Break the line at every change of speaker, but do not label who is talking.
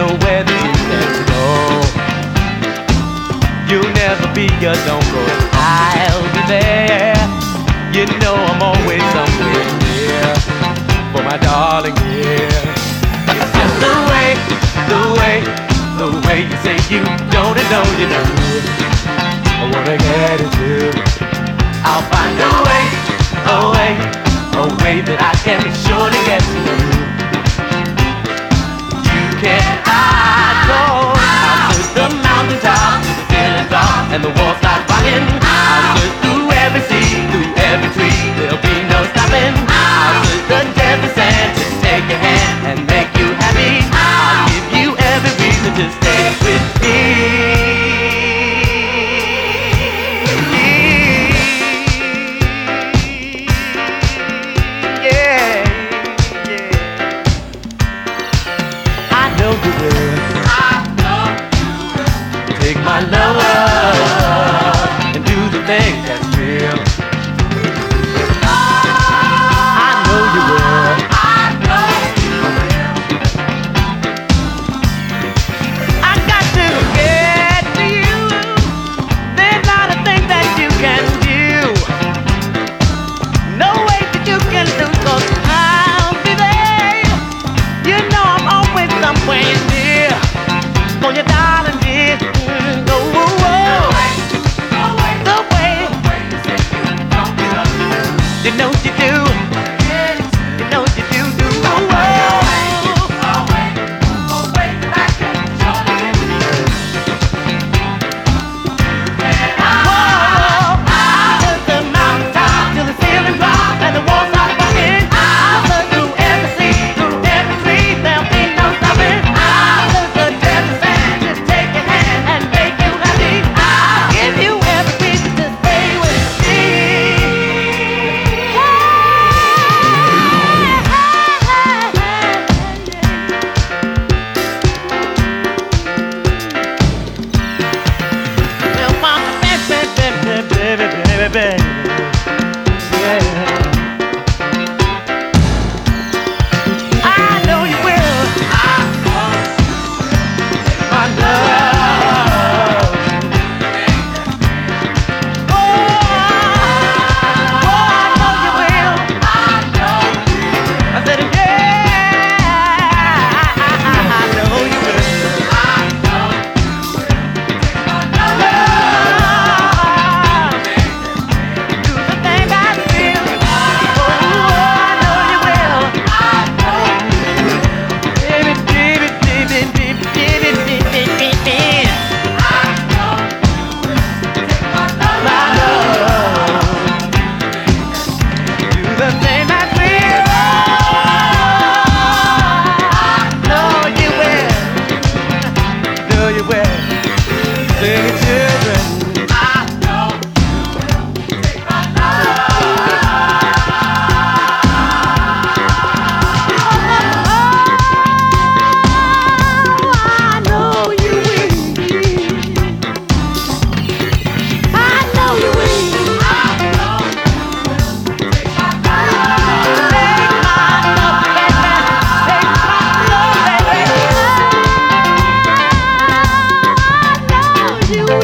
nowhere that you can go. You'll never be alone, but I'll be there. You know I'm always somewhere near for my darling, yeah. It's just the way you say you don't know you do. I wanna get into. I'll find a way that I can surely get to you. You can't hide, no. I'll push the mountaintop, the ceiling drop, and the walls start rocking. I'll push through every sea, through every tree. There'll be no stopping. I'll push the desert sand, just take your hand and make you happy. I'll give you every reason to stay with me. Take my love and do the thing that's real. I know you will. I got to get to you. There's not a thing that you can do. No way that you can lose, 'cause I'll be there. You know I'm always somewhere near for your darling, dear. You know you do. You know you do. The mountaintop till the ceiling drop and the walls start rocking. I'll look through every sea, through every tree. There'll be no stopping. I'll look the desert sand, just take your hand and make you happy. I'll give you every reason to stay with me. Baby, yeah. I know you will. My love. Oh, I know you will. I said, yeah, I know you will. You